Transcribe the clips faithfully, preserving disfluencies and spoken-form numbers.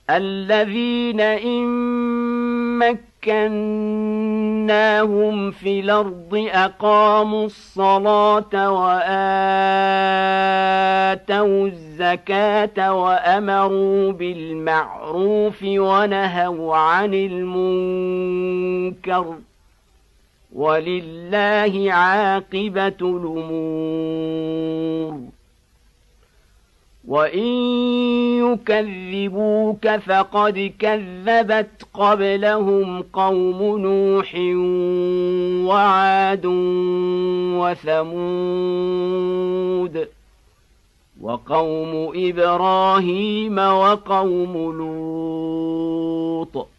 الذين إن مكناهم في الأرض أقاموا الصلاة وآتوا الزكاة وأمروا بالمعروف ونهوا عن المنكر ولله عاقبة الأمور. وإن يكذبوك فقد كذبت قبلهم قوم نوح وعاد وثمود وقوم إبراهيم وقوم لوط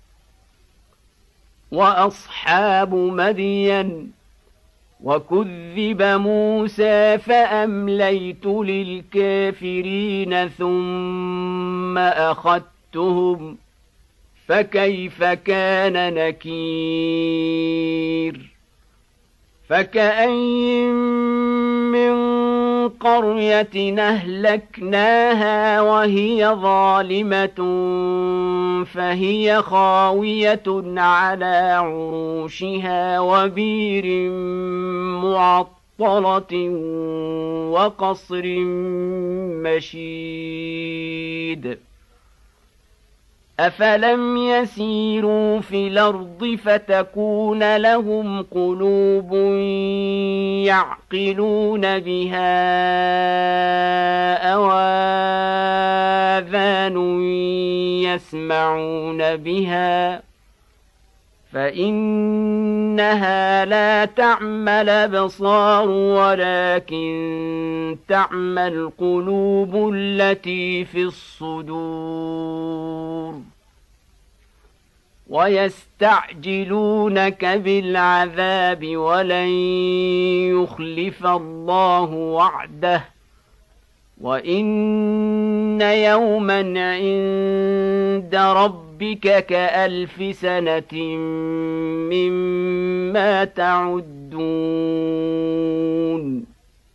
وأصحاب مدين وكذب موسى فأمليت للكافرين ثم أخذتهم فكيف كان نكير. فكأين من قرية أهلكناها وهي ظالمة فهي خاوية على عروشها وبير معطلة وقصر مشيد. أفلم يسيروا في الأرض فتكون لهم قلوب يعقلون بها أو آذان يسمعون بها فإنها لا تعمى الأبصار ولكن تعمى القلوب التي في الصدور. ويستعجلونك بالعذاب ولن يخلف الله وعده وإن يوما عند ربك كألف سنة مما تعدون.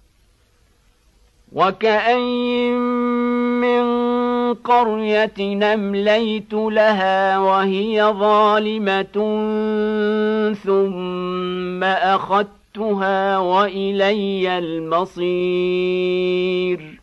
وكأين من قرية أمليت لها وهي ظالمة ثم أخذتها وإلي المصير.